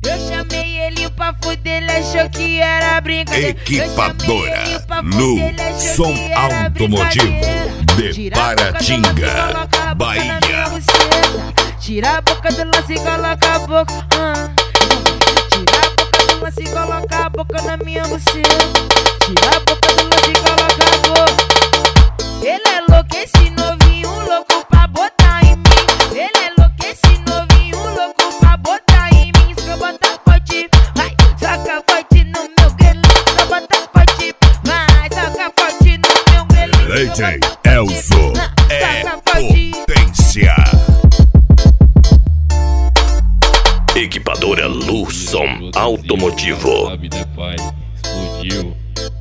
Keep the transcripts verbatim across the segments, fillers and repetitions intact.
Eu chamei ele pra fuder, ele achou que era brincadeira. Equipadora Lu, som automotivo de Paratinga, Bahia. Tira a boca do lance e coloca a boca. Ah. Tira a boca do lance e coloca a boca na minha buceta. Tira a boca do lance e coloca a boca. Ele é louco, esse novinho louco pra botar em mim. Ele é louco, esse novinho louco pra botar em mim. Se eu botar forte, vai, soca forte no meu grelhinho. Se eu botar forte, vai, soca forte no meu grelhinho. D J Elzo é potência. Equipadora Lu, som automotivo. A vida é pai, explodiu.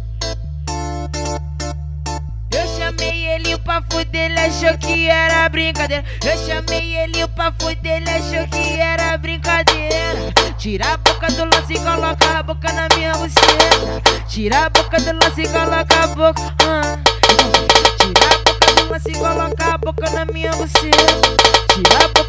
Eu chamei ele pra fuder, ele achou que era brincadeira. Eu chamei ele pra fuder, ele achou que era brincadeira. Tira a boca do lance e coloca a boca na minha buceta. Tira a boca do lance e coloca a boca. Ah. Tira a boca do lance e coloca a boca na minha buceta. Tira a boca